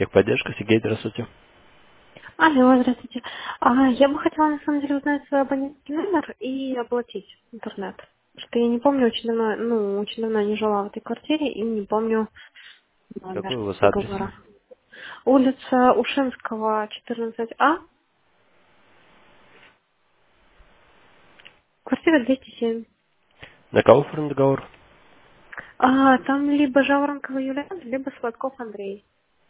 Техподдержка, Сергей, здравствуйте. Алло, здравствуйте. Я бы хотела на самом деле узнать свой абонентский номер и оплатить интернет. Потому что я не помню, очень давно не жила в этой квартире и не помню номер Какой у вас адрес? договора. Улица Ушинского, 14А, квартира 207. На кого оформлен договор? Там либо Жаворонкова Юлия, либо Сладков Андрей.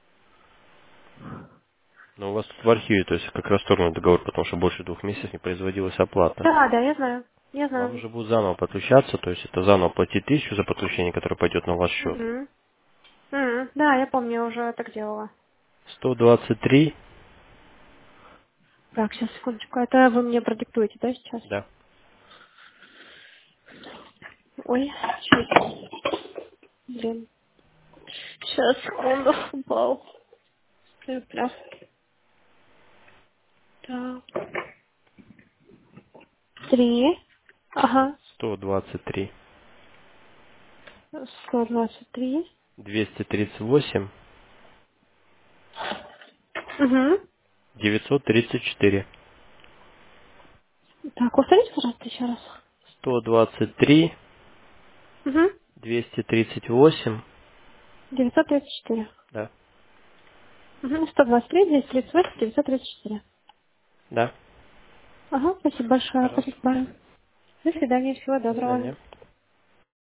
Ну, у вас тут в архиве, то есть как расторгнут договор, потому что больше 2 месяцев не производилась оплата. Да, я знаю. Я Вам знаю. нужно будет заново подключаться, то есть это заново платить 1000 за подключение, которое пойдет на ваш счет. Мгм. Да, я помню, я уже так делала. 123, Так, сейчас, секундочку. Это вы мне продиктуете, да, сейчас? да. Ой, сейчас. Блин. Сейчас, секунду, упал. Прям. Так. 3. Ага. 123, 123. 238, Угу. 934. Так, повторите, пожалуйста, еще раз. 123, Угу. 238, 934. да. Угу. 123, 238, 934. Да, Ага, спасибо большое. пожалуйста. Спасибо. До свидания, всего До доброго. свидания.